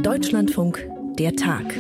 Deutschlandfunk, der Tag.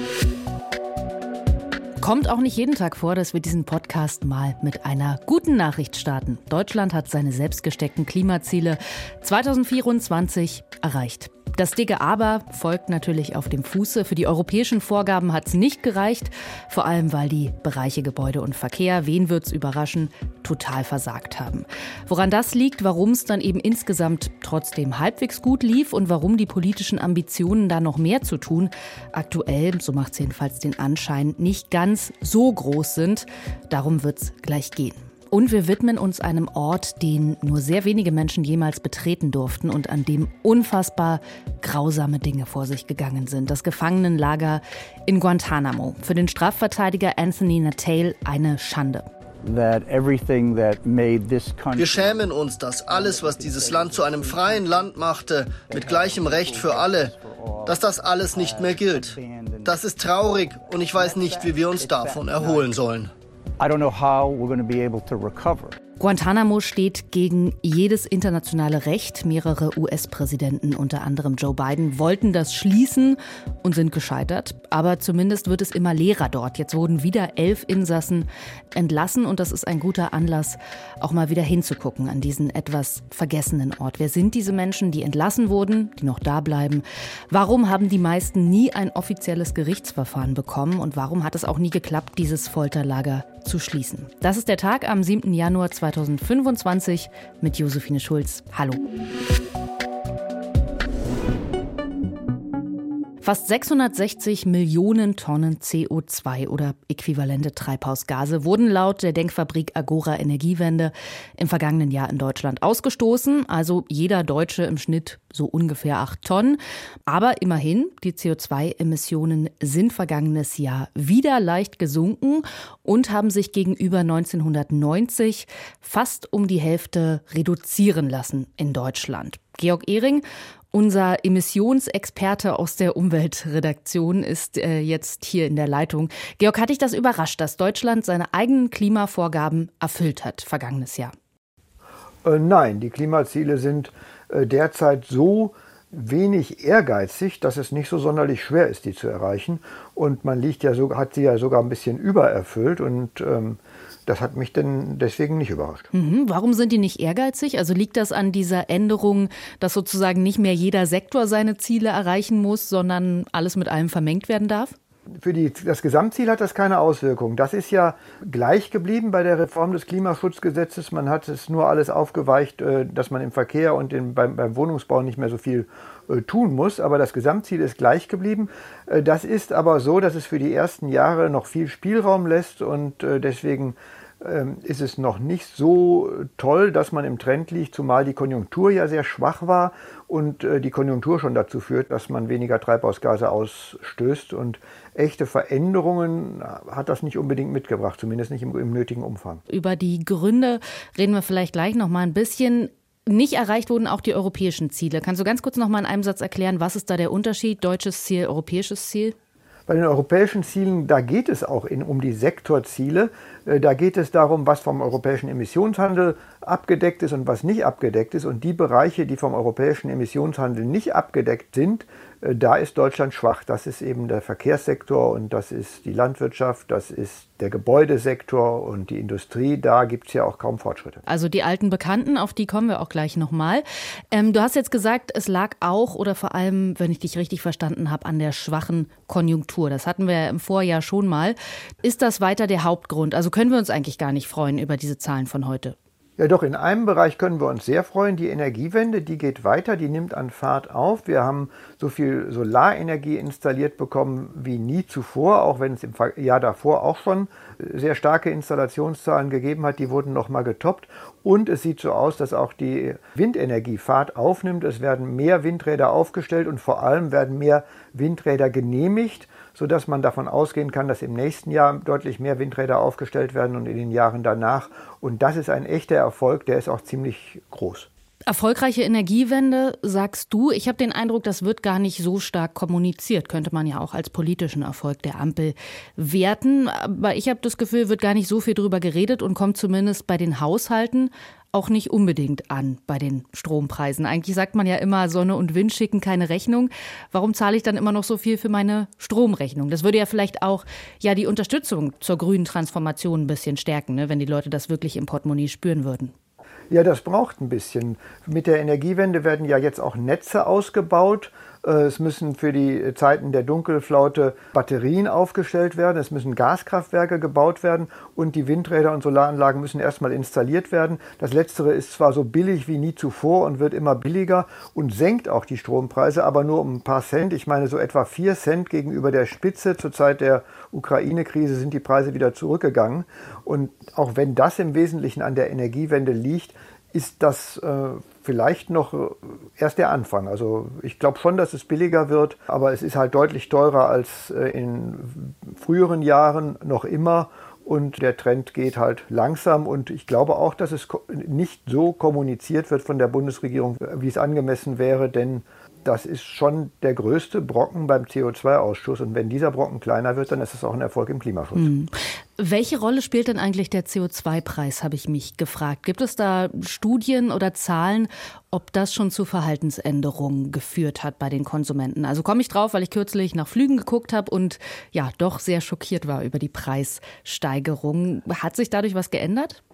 Kommt auch nicht jeden Tag vor, dass wir diesen Podcast mal mit einer guten Nachricht starten. Deutschland hat seine selbst gesteckten Klimaziele 2024 erreicht. Das dicke Aber folgt natürlich auf dem Fuße. Für die europäischen Vorgaben hat es nicht gereicht, vor allem weil die Bereiche Gebäude und Verkehr, wen wird's überraschen, total versagt haben. Woran das liegt, warum es dann eben insgesamt trotzdem halbwegs gut lief und warum die politischen Ambitionen da noch mehr zu tun, aktuell, so macht es jedenfalls den Anschein, nicht ganz so groß sind. Darum wird's gleich gehen. Und wir widmen uns einem Ort, den nur sehr wenige Menschen jemals betreten durften und an dem unfassbar grausame Dinge vor sich gegangen sind. Das Gefangenenlager in Guantanamo. Für den Strafverteidiger Anthony Natale eine Schande. Wir schämen uns, dass alles, was dieses Land zu einem freien Land machte, mit gleichem Recht für alle, dass das alles nicht mehr gilt. Das ist traurig und ich weiß nicht, wie wir uns davon erholen sollen. I don't know how we're going to be able to recover. Guantanamo steht gegen jedes internationale Recht. Mehrere US-Präsidenten, unter anderem Joe Biden, wollten das schließen und sind gescheitert. Aber zumindest wird es immer leerer dort. Jetzt wurden wieder 11 Insassen entlassen und das ist ein guter Anlass, auch mal wieder hinzugucken an diesen etwas vergessenen Ort. Wer sind diese Menschen, die entlassen wurden, die noch da bleiben? Warum haben die meisten nie ein offizielles Gerichtsverfahren bekommen und warum hat es auch nie geklappt, dieses Folterlager zu schließen? Das ist der Tag am 7. Januar 2025 mit Josephine Schulz. Hallo. Fast 660 Millionen Tonnen CO2 oder äquivalente Treibhausgase wurden laut der Denkfabrik Agora Energiewende im vergangenen Jahr in Deutschland ausgestoßen. Also jeder Deutsche im Schnitt so ungefähr 8 Tonnen. Aber immerhin, die CO2-Emissionen sind vergangenes Jahr wieder leicht gesunken und haben sich gegenüber 1990 fast um die Hälfte reduzieren lassen in Deutschland. Georg Ehring, unser Emissionsexperte aus der Umweltredaktion, ist jetzt hier in der Leitung. Georg, hat dich das überrascht, dass Deutschland seine eigenen Klimavorgaben erfüllt hat, vergangenes Jahr? Nein, die Klimaziele sind derzeit so wenig ehrgeizig, dass es nicht so sonderlich schwer ist, die zu erreichen. Und man hat sie ja sogar ein bisschen übererfüllt und das hat mich denn deswegen nicht überrascht. Warum sind die nicht ehrgeizig? Also liegt das an dieser Änderung, dass sozusagen nicht mehr jeder Sektor seine Ziele erreichen muss, sondern alles mit allem vermengt werden darf? Für das Gesamtziel hat das keine Auswirkung. Das ist ja gleich geblieben bei der Reform des Klimaschutzgesetzes. Man hat es nur alles aufgeweicht, dass man im Verkehr und beim Wohnungsbau nicht mehr so viel tun muss. Aber das Gesamtziel ist gleich geblieben. Das ist aber so, dass es für die ersten Jahre noch viel Spielraum lässt und deswegen ist es noch nicht so toll, dass man im Trend liegt, zumal die Konjunktur ja sehr schwach war und die Konjunktur schon dazu führt, dass man weniger Treibhausgase ausstößt. Und echte Veränderungen hat das nicht unbedingt mitgebracht, zumindest nicht im nötigen Umfang. Über die Gründe reden wir vielleicht gleich noch mal ein bisschen. Nicht erreicht wurden auch die europäischen Ziele. Kannst du ganz kurz noch mal in einem Satz erklären, was ist da der Unterschied? Deutsches Ziel, europäisches Ziel? Bei den europäischen Zielen, da geht es auch um die Sektorziele. Da geht es darum, was vom europäischen Emissionshandel abgedeckt ist und was nicht abgedeckt ist. Und die Bereiche, die vom europäischen Emissionshandel nicht abgedeckt sind, da ist Deutschland schwach. Das ist eben der Verkehrssektor und das ist die Landwirtschaft, das ist der Gebäudesektor und die Industrie. Da gibt es ja auch kaum Fortschritte. Also die alten Bekannten, auf die kommen wir auch gleich nochmal. Du hast jetzt gesagt, es lag auch oder vor allem, wenn ich dich richtig verstanden habe, an der schwachen Konjunktur. Das hatten wir ja im Vorjahr schon mal. Ist das weiter der Hauptgrund? Also können wir uns eigentlich gar nicht freuen über diese Zahlen von heute? Ja doch, in einem Bereich können wir uns sehr freuen. Die Energiewende, die geht weiter, die nimmt an Fahrt auf. Wir haben so viel Solarenergie installiert bekommen wie nie zuvor, auch wenn es im Jahr davor auch schon sehr starke Installationszahlen gegeben hat. Die wurden nochmal getoppt. Und es sieht so aus, dass auch die Windenergie Fahrt aufnimmt. Es werden mehr Windräder aufgestellt und vor allem werden mehr Windräder genehmigt, sodass man davon ausgehen kann, dass im nächsten Jahr deutlich mehr Windräder aufgestellt werden und in den Jahren danach. Und das ist ein echter Erfolg, der ist auch ziemlich groß. Erfolgreiche Energiewende, sagst du. Ich habe den Eindruck, das wird gar nicht so stark kommuniziert. Könnte man ja auch als politischen Erfolg der Ampel werten. Aber ich habe das Gefühl, wird gar nicht so viel drüber geredet und kommt zumindest bei den Haushalten auch nicht unbedingt an bei den Strompreisen. Eigentlich sagt man ja immer, Sonne und Wind schicken keine Rechnung. Warum zahle ich dann immer noch so viel für meine Stromrechnung? Das würde ja vielleicht auch die Unterstützung zur grünen Transformation ein bisschen stärken, ne, wenn die Leute das wirklich im Portemonnaie spüren würden. Ja, das braucht ein bisschen. Mit der Energiewende werden ja jetzt auch Netze ausgebaut. Es müssen für die Zeiten der Dunkelflaute Batterien aufgestellt werden. Es müssen Gaskraftwerke gebaut werden und die Windräder und Solaranlagen müssen erstmal installiert werden. Das Letztere ist zwar so billig wie nie zuvor und wird immer billiger und senkt auch die Strompreise, aber nur um ein paar Cent. Ich meine, so etwa 4 Cent gegenüber der Spitze zur Zeit der Ukraine-Krise sind die Preise wieder zurückgegangen. Und auch wenn das im Wesentlichen an der Energiewende liegt, ist das vielleicht noch erst der Anfang. Also ich glaube schon, dass es billiger wird, aber es ist halt deutlich teurer als in früheren Jahren noch immer. Und der Trend geht halt langsam. Und ich glaube auch, dass es nicht so kommuniziert wird von der Bundesregierung, wie es angemessen wäre, denn das ist schon der größte Brocken beim CO2-Ausstoß. Und wenn dieser Brocken kleiner wird, dann ist es auch ein Erfolg im Klimaschutz. Welche Rolle spielt denn eigentlich der CO2-Preis, habe ich mich gefragt. Gibt es da Studien oder Zahlen, ob das schon zu Verhaltensänderungen geführt hat bei den Konsumenten? Also komme ich drauf, weil ich kürzlich nach Flügen geguckt habe und doch sehr schockiert war über die Preissteigerung. Hat sich dadurch was geändert?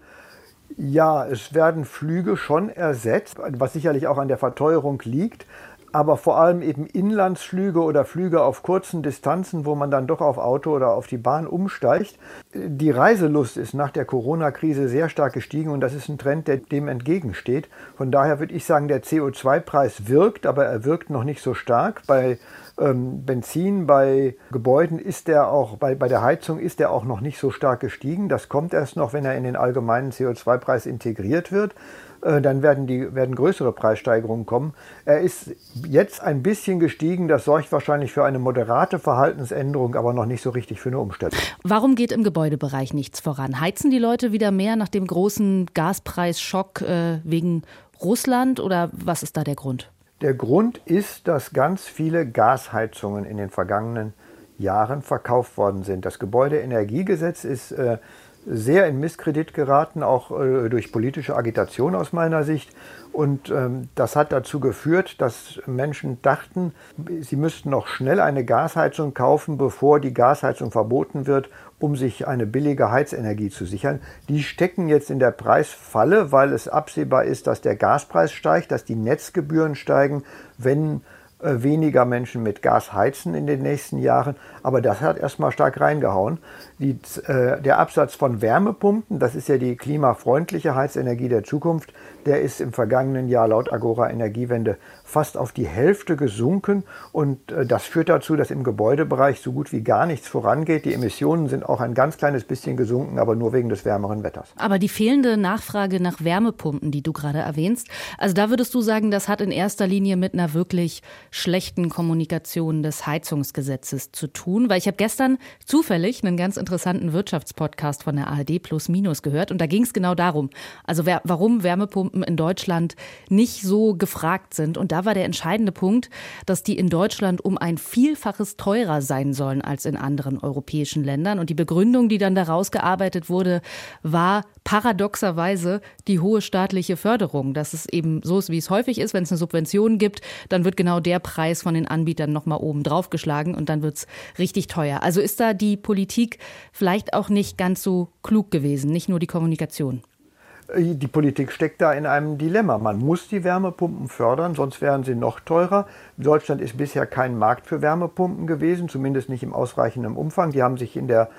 Ja, es werden Flüge schon ersetzt, was sicherlich auch an der Verteuerung liegt. Aber vor allem eben Inlandsflüge oder Flüge auf kurzen Distanzen, wo man dann doch auf Auto oder auf die Bahn umsteigt. Die Reiselust ist nach der Corona-Krise sehr stark gestiegen und das ist ein Trend, der dem entgegensteht. Von daher würde ich sagen, der CO2-Preis wirkt, aber er wirkt noch nicht so stark. Bei Benzin, bei Gebäuden ist der auch, bei der Heizung ist der auch noch nicht so stark gestiegen. Das kommt erst noch, wenn er in den allgemeinen CO2-Preis integriert wird. Dann werden größere Preissteigerungen kommen. Er ist jetzt ein bisschen gestiegen. Das sorgt wahrscheinlich für eine moderate Verhaltensänderung, aber noch nicht so richtig für eine Umstellung. Warum geht im Gebäudebereich nichts voran? Heizen die Leute wieder mehr nach dem großen Gaspreisschock wegen Russland oder was ist da der Grund? Der Grund ist, dass ganz viele Gasheizungen in den vergangenen Jahren verkauft worden sind. Das Gebäudeenergiegesetz ist sehr in Misskredit geraten, auch durch politische Agitation aus meiner Sicht. Und das hat dazu geführt, dass Menschen dachten, sie müssten noch schnell eine Gasheizung kaufen, bevor die Gasheizung verboten wird, um sich eine billige Heizenergie zu sichern. Die stecken jetzt in der Preisfalle, weil es absehbar ist, dass der Gaspreis steigt, dass die Netzgebühren steigen, wenn weniger Menschen mit Gas heizen in den nächsten Jahren. Aber das hat erstmal stark reingehauen. Der Absatz von Wärmepumpen, das ist ja die klimafreundliche Heizenergie der Zukunft, der ist im vergangenen Jahr laut Agora Energiewende fast auf die Hälfte gesunken. Und das führt dazu, dass im Gebäudebereich so gut wie gar nichts vorangeht. Die Emissionen sind auch ein ganz kleines bisschen gesunken, aber nur wegen des wärmeren Wetters. Aber die fehlende Nachfrage nach Wärmepumpen, die du gerade erwähnst, also da würdest du sagen, das hat in erster Linie mit einer wirklich schlechten Kommunikation des Heizungsgesetzes zu tun. Weil ich habe gestern zufällig einen ganz interessanten Wirtschaftspodcast von der ARD Plus Minus gehört und da ging es genau darum, also warum Wärmepumpen in Deutschland nicht so gefragt sind. Und da war der entscheidende Punkt, dass die in Deutschland um ein Vielfaches teurer sein sollen als in anderen europäischen Ländern. Und die Begründung, die dann daraus gearbeitet wurde, war paradoxerweise die hohe staatliche Förderung. Dass es eben so ist, wie es häufig ist, wenn es eine Subvention gibt, dann wird genau der Preis von den Anbietern nochmal oben drauf geschlagen und dann wird es richtig teuer. Also ist da die Politik vielleicht auch nicht ganz so klug gewesen, nicht nur die Kommunikation? Die Politik steckt da in einem Dilemma. Man muss die Wärmepumpen fördern, sonst wären sie noch teurer. Deutschland ist bisher kein Markt für Wärmepumpen gewesen, zumindest nicht im ausreichenden Umfang. Die haben sich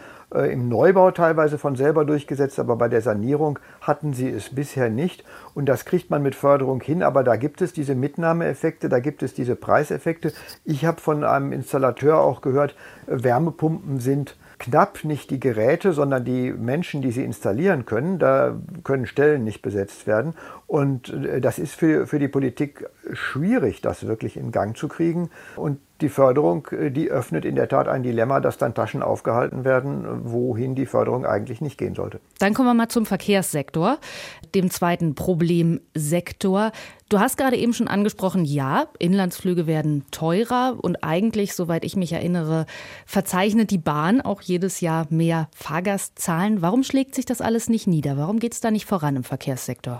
im Neubau teilweise von selber durchgesetzt, aber bei der Sanierung hatten sie es bisher nicht. Und das kriegt man mit Förderung hin, aber da gibt es diese Mitnahmeeffekte, da gibt es diese Preiseffekte. Ich habe von einem Installateur auch gehört, Wärmepumpen sind knapp nicht die Geräte, sondern die Menschen, die sie installieren können. Da können Stellen nicht besetzt werden. Und das ist für die Politik schwierig, das wirklich in Gang zu kriegen. Und die Förderung, die öffnet in der Tat ein Dilemma, dass dann Taschen aufgehalten werden, wohin die Förderung eigentlich nicht gehen sollte. Dann kommen wir mal zum Verkehrssektor, dem zweiten Problemsektor. Du hast gerade eben schon angesprochen, ja, Inlandsflüge werden teurer und eigentlich, soweit ich mich erinnere, verzeichnet die Bahn auch jedes Jahr mehr Fahrgastzahlen. Warum schlägt sich das alles nicht nieder? Warum geht es da nicht voran im Verkehrssektor?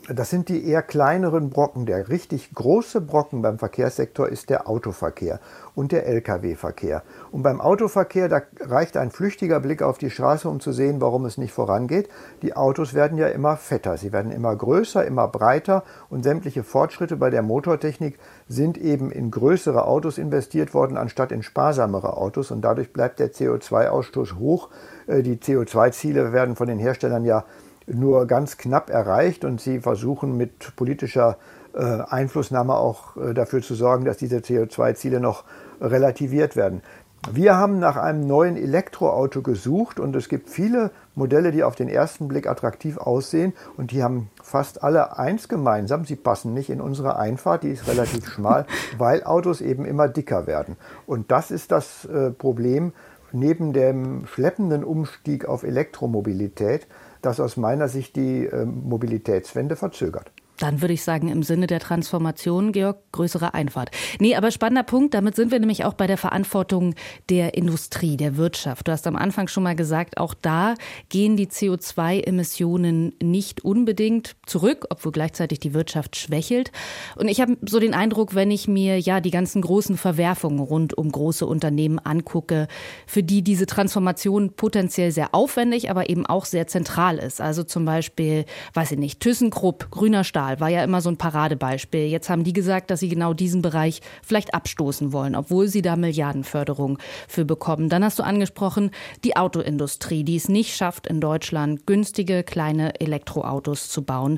Das sind die eher kleineren Brocken. Der richtig große Brocken beim Verkehrssektor ist der Autoverkehr und der Lkw-Verkehr. Und beim Autoverkehr, da reicht ein flüchtiger Blick auf die Straße, um zu sehen, warum es nicht vorangeht. Die Autos werden ja immer fetter, sie werden immer größer, immer breiter und sämtliche Fortschritte bei der Motortechnik sind eben in größere Autos investiert worden, anstatt in sparsamere Autos. Und dadurch bleibt der CO2-Ausstoß hoch. Die CO2-Ziele werden von den Herstellern ja nur ganz knapp erreicht und sie versuchen mit politischer Einflussnahme auch dafür zu sorgen, dass diese CO2-Ziele noch relativiert werden. Wir haben nach einem neuen Elektroauto gesucht und es gibt viele Modelle, die auf den ersten Blick attraktiv aussehen und die haben fast alle eins gemeinsam, sie passen nicht in unsere Einfahrt, die ist relativ schmal, weil Autos eben immer dicker werden. Und das ist das Problem neben dem schleppenden Umstieg auf Elektromobilität, das aus meiner Sicht die Mobilitätswende verzögert. Dann würde ich sagen, im Sinne der Transformation, Georg, größere Einfahrt. Nee, aber spannender Punkt, damit sind wir nämlich auch bei der Verantwortung der Industrie, der Wirtschaft. Du hast am Anfang schon mal gesagt, auch da gehen die CO2-Emissionen nicht unbedingt zurück, obwohl gleichzeitig die Wirtschaft schwächelt. Und ich habe so den Eindruck, wenn ich mir ja die ganzen großen Verwerfungen rund um große Unternehmen angucke, für die diese Transformation potenziell sehr aufwendig, aber eben auch sehr zentral ist. Also zum Beispiel, weiß ich nicht, ThyssenKrupp, grüner Stahl, war ja immer so ein Paradebeispiel. Jetzt haben die gesagt, dass sie genau diesen Bereich vielleicht abstoßen wollen, obwohl sie da Milliardenförderung für bekommen. Dann hast du angesprochen, die Autoindustrie, die es nicht schafft, in Deutschland günstige kleine Elektroautos zu bauen.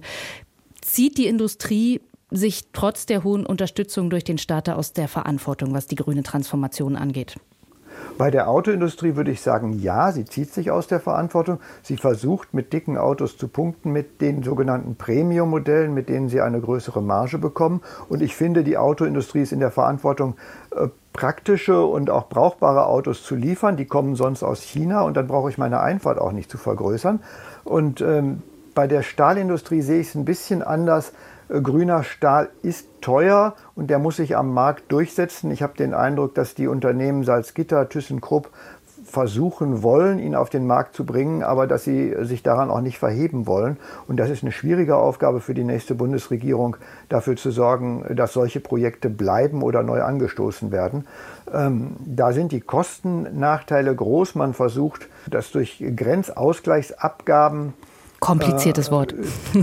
Zieht die Industrie sich trotz der hohen Unterstützung durch den Staat aus der Verantwortung, was die grüne Transformation angeht? Bei der Autoindustrie würde ich sagen, ja, sie zieht sich aus der Verantwortung. Sie versucht mit dicken Autos zu punkten, mit den sogenannten Premium-Modellen, mit denen sie eine größere Marge bekommen. Und ich finde, die Autoindustrie ist in der Verantwortung, praktische und auch brauchbare Autos zu liefern. Die kommen sonst aus China und dann brauche ich meine Einfahrt auch nicht zu vergrößern. Und bei der Stahlindustrie sehe ich es ein bisschen anders. Grüner Stahl ist teuer und der muss sich am Markt durchsetzen. Ich habe den Eindruck, dass die Unternehmen Salzgitter, ThyssenKrupp versuchen wollen, ihn auf den Markt zu bringen, aber dass sie sich daran auch nicht verheben wollen. Und das ist eine schwierige Aufgabe für die nächste Bundesregierung, dafür zu sorgen, dass solche Projekte bleiben oder neu angestoßen werden. Da sind die Kostennachteile groß. Man versucht, das durch Grenzausgleichsabgaben kompliziertes Wort.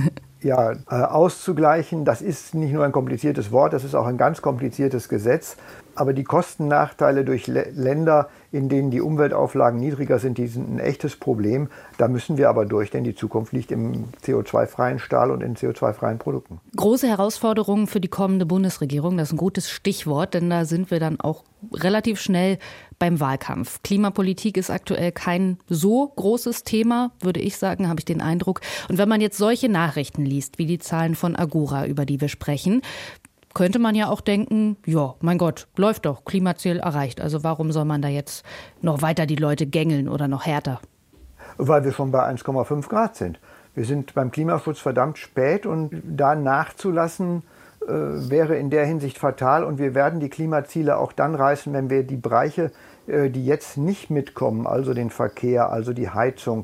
Auszugleichen. Das ist nicht nur ein kompliziertes Wort, das ist auch ein ganz kompliziertes Gesetz. Aber die Kostennachteile durch Länder, in denen die Umweltauflagen niedriger sind, die sind ein echtes Problem. Da müssen wir aber durch, denn die Zukunft liegt im CO2-freien Stahl und in CO2-freien Produkten. Große Herausforderungen für die kommende Bundesregierung, das ist ein gutes Stichwort, denn da sind wir dann auch relativ schnell beim Wahlkampf. Klimapolitik ist aktuell kein so großes Thema, würde ich sagen, habe ich den Eindruck. Und wenn man jetzt solche Nachrichten liest, wie die Zahlen von Agora, über die wir sprechen, könnte man ja auch denken, ja, mein Gott, läuft doch, Klimaziel erreicht. Also warum soll man da jetzt noch weiter die Leute gängeln oder noch härter? Weil wir schon bei 1,5 Grad sind. Wir sind beim Klimaschutz verdammt spät und da nachzulassen wäre in der Hinsicht fatal. Und wir werden die Klimaziele auch dann reißen, wenn wir die Bereiche, die jetzt nicht mitkommen, also den Verkehr, also die Heizung,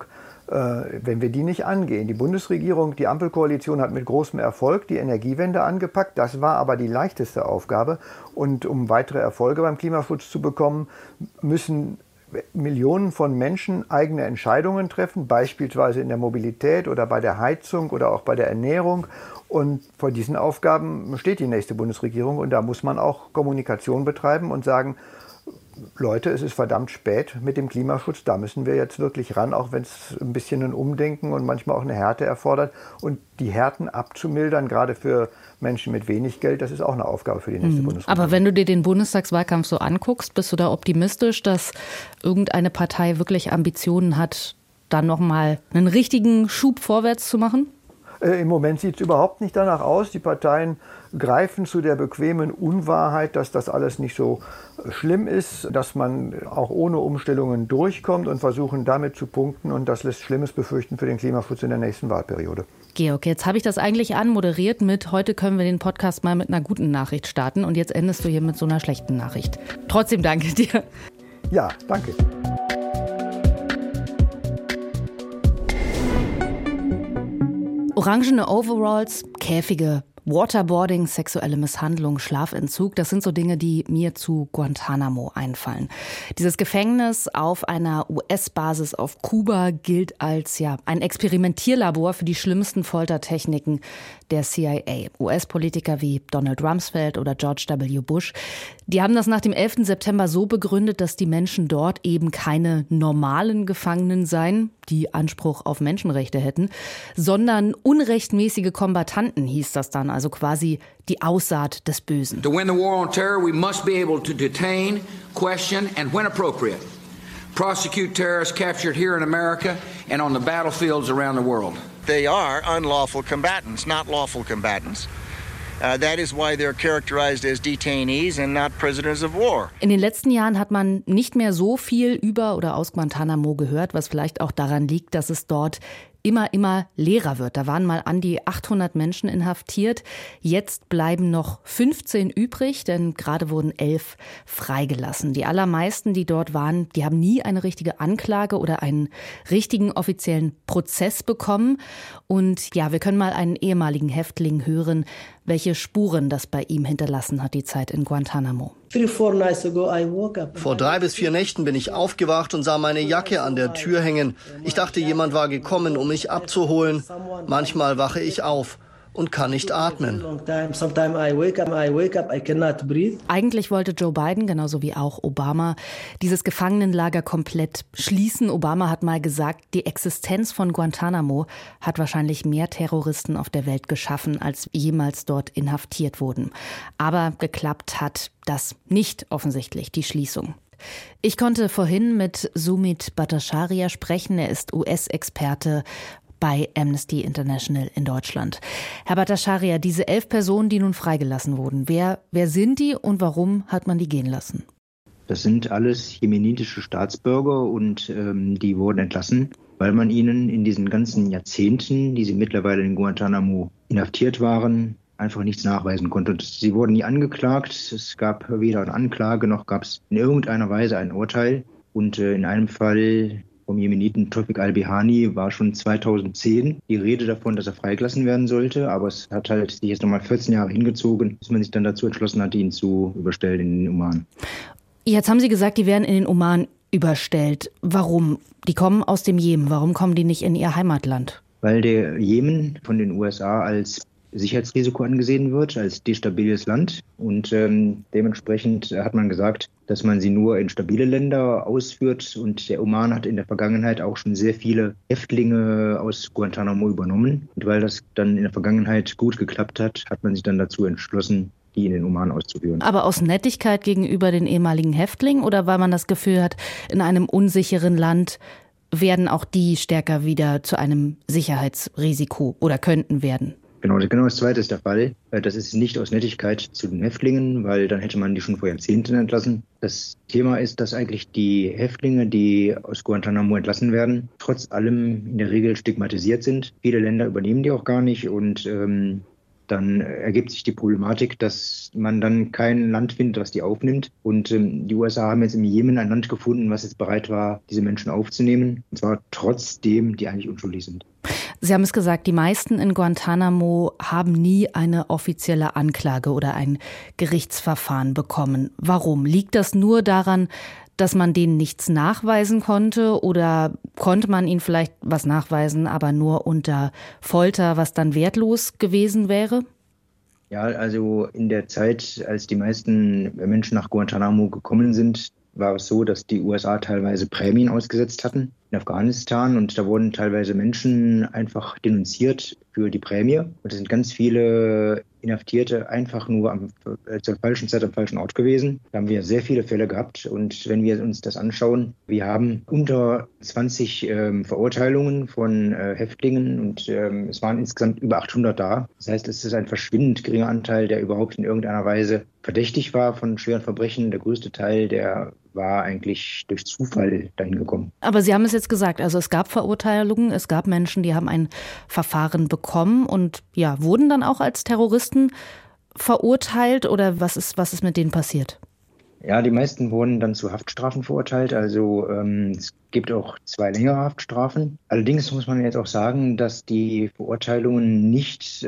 wenn wir die nicht angehen. Die Bundesregierung, die Ampelkoalition hat mit großem Erfolg die Energiewende angepackt. Das war aber die leichteste Aufgabe. Und um weitere Erfolge beim Klimaschutz zu bekommen, müssen Millionen von Menschen eigene Entscheidungen treffen, beispielsweise in der Mobilität oder bei der Heizung oder auch bei der Ernährung. Und vor diesen Aufgaben steht die nächste Bundesregierung. Und da muss man auch Kommunikation betreiben und sagen, Leute, es ist verdammt spät mit dem Klimaschutz, da müssen wir jetzt wirklich ran, auch wenn es ein bisschen ein Umdenken und manchmal auch eine Härte erfordert. Und die Härten abzumildern, gerade für Menschen mit wenig Geld, das ist auch eine Aufgabe für die nächste Bundesregierung. Aber wenn du dir den Bundestagswahlkampf so anguckst, bist du da optimistisch, dass irgendeine Partei wirklich Ambitionen hat, da nochmal einen richtigen Schub vorwärts zu machen? Im Moment sieht es überhaupt nicht danach aus. Die Parteien greifen zu der bequemen Unwahrheit, dass das alles nicht so schlimm ist, dass man auch ohne Umstellungen durchkommt und versuchen damit zu punkten. Und das lässt Schlimmes befürchten für den Klimaschutz in der nächsten Wahlperiode. Georg, jetzt habe ich das eigentlich anmoderiert mit, heute können wir den Podcast mal mit einer guten Nachricht starten. Und jetzt endest du hier mit so einer schlechten Nachricht. Trotzdem danke dir. Ja, danke. Orangene Overalls, Käfige, Waterboarding, sexuelle Misshandlung, Schlafentzug, das sind so Dinge, die mir zu Guantanamo einfallen. Dieses Gefängnis auf einer US-Basis auf Kuba gilt als ein Experimentierlabor für die schlimmsten Foltertechniken der CIA. US-Politiker wie Donald Rumsfeld oder George W. Bush, die haben das nach dem 11. September so begründet, dass die Menschen dort eben keine normalen Gefangenen seien, die Anspruch auf Menschenrechte hätten, sondern unrechtmäßige Kombattanten, hieß das dann, also quasi die Aussaat des Bösen. To win the war on terror, we must be able to detain, question and when appropriate, prosecute terrorists captured here in America and on the battlefields around the world. They are unlawful combatants, not lawful combatants. That is why they're characterized as detainees and not prisoners of war. In den letzten Jahren hat man nicht mehr so viel über oder aus Guantanamo gehört, was vielleicht auch daran liegt, dass es dort immer leerer wird. Da waren mal an die 800 Menschen inhaftiert. Jetzt bleiben noch 15 übrig, denn gerade wurden 11 freigelassen. Die allermeisten, die dort waren, die haben nie eine richtige Anklage oder einen richtigen offiziellen Prozess bekommen. Und wir können mal einen ehemaligen Häftling hören, welche Spuren das bei ihm hinterlassen hat, die Zeit in Guantanamo. Vor 3 bis 4 Nächten bin ich aufgewacht und sah meine Jacke an der Tür hängen. Ich dachte, jemand war gekommen, um mich abzuholen. Manchmal wache ich auf und kann nicht atmen. Eigentlich wollte Joe Biden, genauso wie auch Obama, dieses Gefangenenlager komplett schließen. Obama hat mal gesagt, die Existenz von Guantanamo hat wahrscheinlich mehr Terroristen auf der Welt geschaffen, als jemals dort inhaftiert wurden. Aber geklappt hat das nicht offensichtlich, die Schließung. Ich konnte vorhin mit Sumit Bhattacharya sprechen. Er ist US-Experte bei Amnesty International in Deutschland. Herr Bhattacharya, diese 11 Personen, die nun freigelassen wurden, wer sind die und warum hat man die gehen lassen? Das sind alles jemenitische Staatsbürger und die wurden entlassen, weil man ihnen in diesen ganzen Jahrzehnten, die sie mittlerweile in Guantanamo inhaftiert waren, einfach nichts nachweisen konnte. Und sie wurden nie angeklagt. Es gab weder eine Anklage, noch gab es in irgendeiner Weise ein Urteil. Und in einem Fall vom Jemeniten Tawfiq al-Bihani war schon 2010 die Rede davon, dass er freigelassen werden sollte. Aber es hat sich jetzt nochmal 14 Jahre hingezogen, bis man sich dann dazu entschlossen hat, ihn zu überstellen in den Oman. Jetzt haben Sie gesagt, die werden in den Oman überstellt. Warum? Die kommen aus dem Jemen. Warum kommen die nicht in ihr Heimatland? Weil der Jemen von den USA als Sicherheitsrisiko angesehen wird, als destabiles Land. Und dementsprechend hat man gesagt, dass man sie nur in stabile Länder ausführt. Und der Oman hat in der Vergangenheit auch schon sehr viele Häftlinge aus Guantanamo übernommen. Und weil das dann in der Vergangenheit gut geklappt hat, hat man sich dann dazu entschlossen, die in den Oman auszuführen. Aber aus Nettigkeit gegenüber den ehemaligen Häftlingen oder weil man das Gefühl hat, in einem unsicheren Land werden auch die stärker wieder zu einem Sicherheitsrisiko oder könnten werden? Genau das Zweite ist der Fall. Das ist nicht aus Nettigkeit zu den Häftlingen, weil dann hätte man die schon vor Jahrzehnten entlassen. Das Thema ist, dass eigentlich die Häftlinge, die aus Guantanamo entlassen werden, trotz allem in der Regel stigmatisiert sind. Viele Länder übernehmen die auch gar nicht und dann ergibt sich die Problematik, dass man dann kein Land findet, was die aufnimmt. Und die USA haben jetzt im Jemen ein Land gefunden, was jetzt bereit war, diese Menschen aufzunehmen. Und zwar trotzdem, die eigentlich unschuldig sind. Sie haben es gesagt, die meisten in Guantanamo haben nie eine offizielle Anklage oder ein Gerichtsverfahren bekommen. Warum? Liegt das nur daran, dass man denen nichts nachweisen konnte oder konnte man ihnen vielleicht was nachweisen, aber nur unter Folter, was dann wertlos gewesen wäre? Ja, also in der Zeit, als die meisten Menschen nach Guantanamo gekommen sind, war es so, dass die USA teilweise Prämien ausgesetzt hatten in Afghanistan und da wurden teilweise Menschen einfach denunziert für die Prämie. Und es sind ganz viele Inhaftierte einfach nur zur falschen Zeit am falschen Ort gewesen. Da haben wir sehr viele Fälle gehabt und wenn wir uns das anschauen, wir haben unter 20 Verurteilungen von Häftlingen und es waren insgesamt über 800 da. Das heißt, es ist ein verschwindend geringer Anteil, der überhaupt in irgendeiner Weise verdächtig war von schweren Verbrechen. Der größte Teil, der war eigentlich durch Zufall dahin gekommen. Aber Sie haben es jetzt gesagt, also es gab Verurteilungen, es gab Menschen, die haben ein Verfahren bekommen und wurden dann auch als Terroristen verurteilt oder was ist mit denen passiert? Ja, die meisten wurden dann zu Haftstrafen verurteilt. Also es gibt auch 2 längere Haftstrafen. Allerdings muss man jetzt auch sagen, dass die Verurteilungen nicht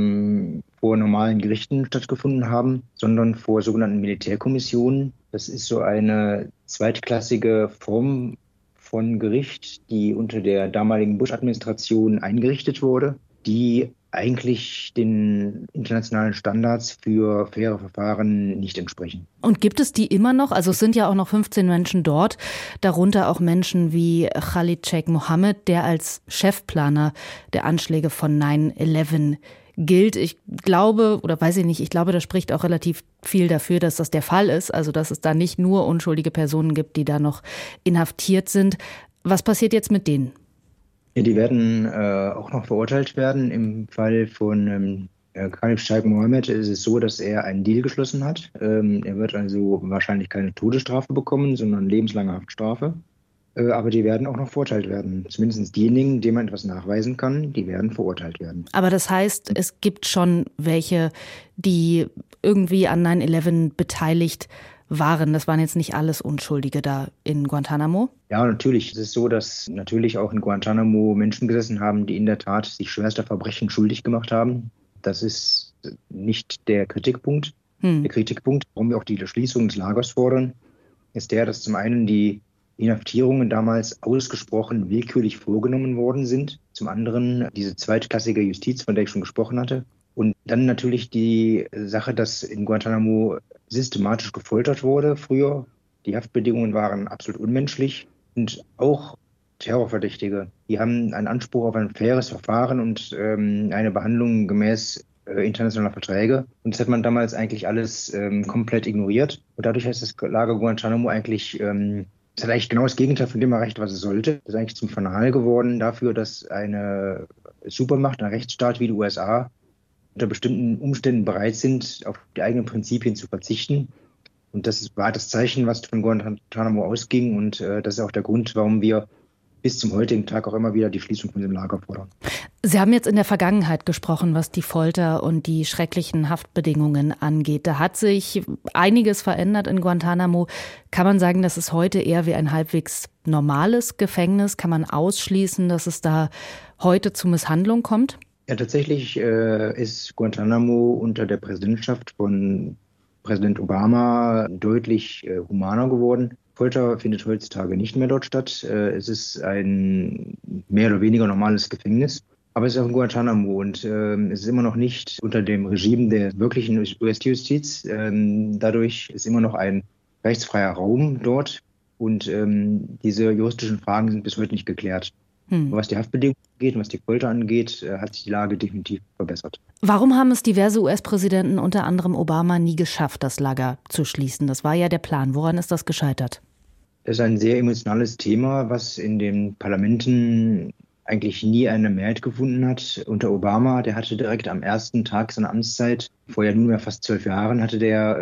vor normalen Gerichten stattgefunden haben, sondern vor sogenannten Militärkommissionen. Das ist so eine zweitklassige Form von Gericht, die unter der damaligen Bush-Administration eingerichtet wurde, die eigentlich den internationalen Standards für faire Verfahren nicht entsprechen. Und gibt es die immer noch? Also es sind ja auch noch 15 Menschen dort, darunter auch Menschen wie Khalid Sheikh Mohammed, der als Chefplaner der Anschläge von 9/11 gilt. Ich glaube, oder weiß ich nicht, ich glaube, das spricht auch relativ viel dafür, dass das der Fall ist. Also dass es da nicht nur unschuldige Personen gibt, die da noch inhaftiert sind. Was passiert jetzt mit denen? Ja, die werden auch noch verurteilt werden. Im Fall von Khalid Sheikh Mohammed ist es so, dass er einen Deal geschlossen hat. Er wird also wahrscheinlich keine Todesstrafe bekommen, sondern lebenslange Haftstrafe. Aber die werden auch noch verurteilt werden. Zumindest diejenigen, denen man etwas nachweisen kann, die werden verurteilt werden. Aber das heißt, es gibt schon welche, die irgendwie an 9/11 beteiligt waren. Das waren jetzt nicht alles Unschuldige da in Guantanamo? Ja, natürlich. Es ist so, dass natürlich auch in Guantanamo Menschen gesessen haben, die in der Tat sich schwerster Verbrechen schuldig gemacht haben. Das ist nicht der Kritikpunkt. Der Kritikpunkt, warum wir auch die Schließung des Lagers fordern, ist der, dass zum einen die Inhaftierungen damals ausgesprochen willkürlich vorgenommen worden sind. Zum anderen diese zweitklassige Justiz, von der ich schon gesprochen hatte. Und dann natürlich die Sache, dass in Guantanamo systematisch gefoltert wurde früher. Die Haftbedingungen waren absolut unmenschlich. Und auch Terrorverdächtige, die haben einen Anspruch auf ein faires Verfahren und eine Behandlung gemäß internationaler Verträge. Und das hat man damals eigentlich alles komplett ignoriert. Und dadurch heißt das Lager Guantanamo eigentlich, es hat eigentlich genau das Gegenteil von dem erreicht, was es sollte. Das ist eigentlich zum Fanal geworden dafür, dass eine Supermacht, ein Rechtsstaat wie die USA unter bestimmten Umständen bereit sind, auf die eigenen Prinzipien zu verzichten. Und das war das Zeichen, was von Guantanamo ausging. Und das ist auch der Grund, warum wir bis zum heutigen Tag auch immer wieder die Schließung von dem Lager fordern. Sie haben jetzt in der Vergangenheit gesprochen, was die Folter und die schrecklichen Haftbedingungen angeht. Da hat sich einiges verändert in Guantanamo. Kann man sagen, das ist heute eher wie ein halbwegs normales Gefängnis? Kann man ausschließen, dass es da heute zu Misshandlung kommt? Ja, tatsächlich ist Guantanamo unter der Präsidentschaft von Präsident Obama deutlich humaner geworden. Folter findet heutzutage nicht mehr dort statt. Es ist ein mehr oder weniger normales Gefängnis. Aber es ist auch in Guantanamo und es ist immer noch nicht unter dem Regime der wirklichen US-Justiz. Dadurch ist immer noch ein rechtsfreier Raum dort und diese juristischen Fragen sind bis heute nicht geklärt. Was die Haftbedingungen angeht und was die Folter angeht, hat sich die Lage definitiv verbessert. Warum haben es diverse US-Präsidenten, unter anderem Obama, nie geschafft, das Lager zu schließen? Das war ja der Plan. Woran ist das gescheitert? Das ist ein sehr emotionales Thema, was in den Parlamenten eigentlich nie eine Mehrheit gefunden hat. Unter Obama, der hatte direkt am ersten Tag seiner Amtszeit, vor ja nunmehr fast 12 Jahren, hat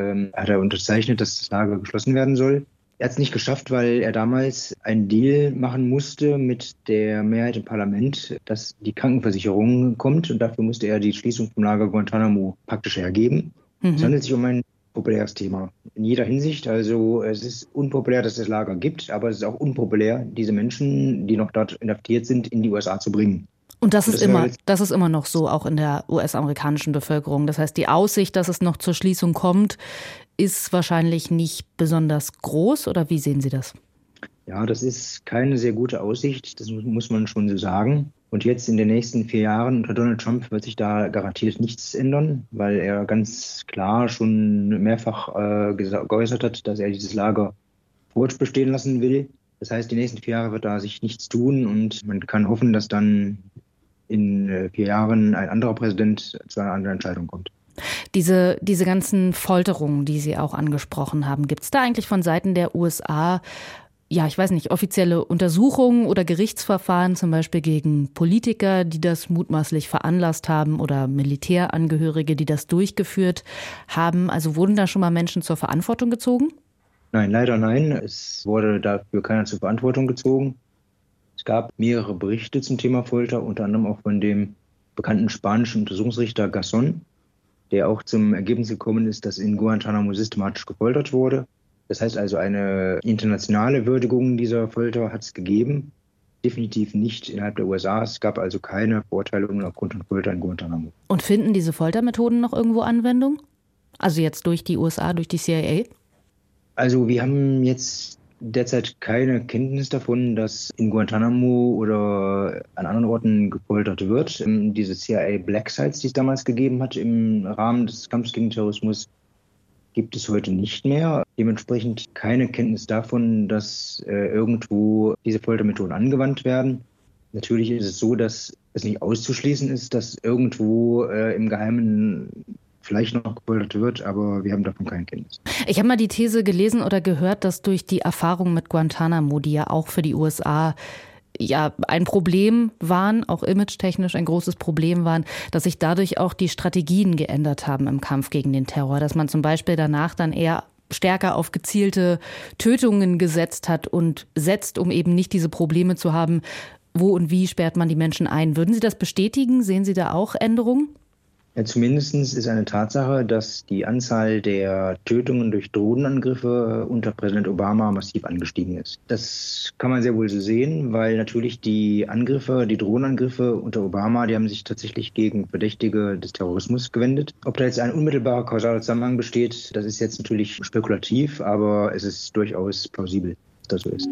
er unterzeichnet, dass das Lager geschlossen werden soll. Er hat es nicht geschafft, weil er damals einen Deal machen musste mit der Mehrheit im Parlament, dass die Krankenversicherung kommt und dafür musste er die Schließung vom Lager Guantanamo praktisch hergeben. Es handelt sich um ein populäres Thema. In jeder Hinsicht, also es ist unpopulär, dass es das Lager gibt, aber es ist auch unpopulär, diese Menschen, die noch dort inhaftiert sind, in die USA zu bringen. Und das ist immer noch so, auch in der US-amerikanischen Bevölkerung. Das heißt, die Aussicht, dass es noch zur Schließung kommt, ist wahrscheinlich nicht besonders groß, oder wie sehen Sie das? Ja, das ist keine sehr gute Aussicht, das muss man schon so sagen. Und jetzt in den nächsten 4 Jahren unter Donald Trump wird sich da garantiert nichts ändern, weil er ganz klar schon mehrfach geäußert hat, dass er dieses Lager fortbestehen lassen will. Das heißt, die nächsten 4 Jahre wird da sich nichts tun und man kann hoffen, dass dann in 4 Jahren ein anderer Präsident zu einer anderen Entscheidung kommt. Diese ganzen Folterungen, die Sie auch angesprochen haben, gibt es da eigentlich von Seiten der USA, ja, ich weiß nicht, offizielle Untersuchungen oder Gerichtsverfahren, zum Beispiel gegen Politiker, die das mutmaßlich veranlasst haben oder Militärangehörige, die das durchgeführt haben? Also wurden da schon mal Menschen zur Verantwortung gezogen? Nein, leider nein. Es wurde dafür keiner zur Verantwortung gezogen. Es gab mehrere Berichte zum Thema Folter, unter anderem auch von dem bekannten spanischen Untersuchungsrichter Garzón, der auch zum Ergebnis gekommen ist, dass in Guantanamo systematisch gefoltert wurde. Das heißt also, eine internationale Würdigung dieser Folter hat es gegeben. Definitiv nicht innerhalb der USA. Es gab also keine Verurteilungen aufgrund von Folter in Guantanamo. Und finden diese Foltermethoden noch irgendwo Anwendung? Also jetzt durch die USA, durch die CIA? Also wir haben jetzt derzeit keine Kenntnis davon, dass in Guantanamo oder an anderen Orten gefoltert wird. Diese CIA Black Sites, die es damals gegeben hat im Rahmen des Kampfes gegen Terrorismus, gibt es heute nicht mehr. Dementsprechend keine Kenntnis davon, dass irgendwo diese Foltermethoden angewandt werden. Natürlich ist es so, dass es nicht auszuschließen ist, dass irgendwo im Geheimen vielleicht noch gefoltert wird, aber wir haben davon keine Kenntnis. Ich habe mal die These gelesen oder gehört, dass durch die Erfahrung mit Guantanamo, die ja auch für die USA ein Problem waren, auch imagetechnisch ein großes Problem waren, dass sich dadurch auch die Strategien geändert haben im Kampf gegen den Terror. Dass man zum Beispiel danach dann eher stärker auf gezielte Tötungen gesetzt hat und setzt, um eben nicht diese Probleme zu haben, wo und wie sperrt man die Menschen ein. Würden Sie das bestätigen? Sehen Sie da auch Änderungen? Ja, zumindest ist eine Tatsache, dass die Anzahl der Tötungen durch Drohnenangriffe unter Präsident Obama massiv angestiegen ist. Das kann man sehr wohl so sehen, weil natürlich die Drohnenangriffe unter Obama, die haben sich tatsächlich gegen Verdächtige des Terrorismus gewendet. Ob da jetzt ein unmittelbarer kausaler Zusammenhang besteht, das ist jetzt natürlich spekulativ, aber es ist durchaus plausibel, dass das so ist.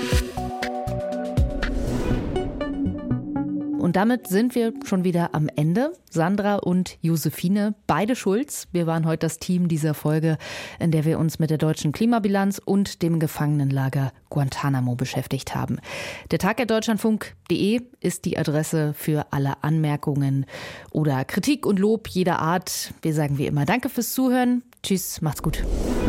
Und damit sind wir schon wieder am Ende. Sandra und Josephine, beide Schulz. Wir waren heute das Team dieser Folge, in der wir uns mit der deutschen Klimabilanz und dem Gefangenenlager Guantanamo beschäftigt haben. Der Tag@deutschlandfunk.de ist die Adresse für alle Anmerkungen oder Kritik und Lob jeder Art. Wir sagen wie immer Danke fürs Zuhören. Tschüss, macht's gut.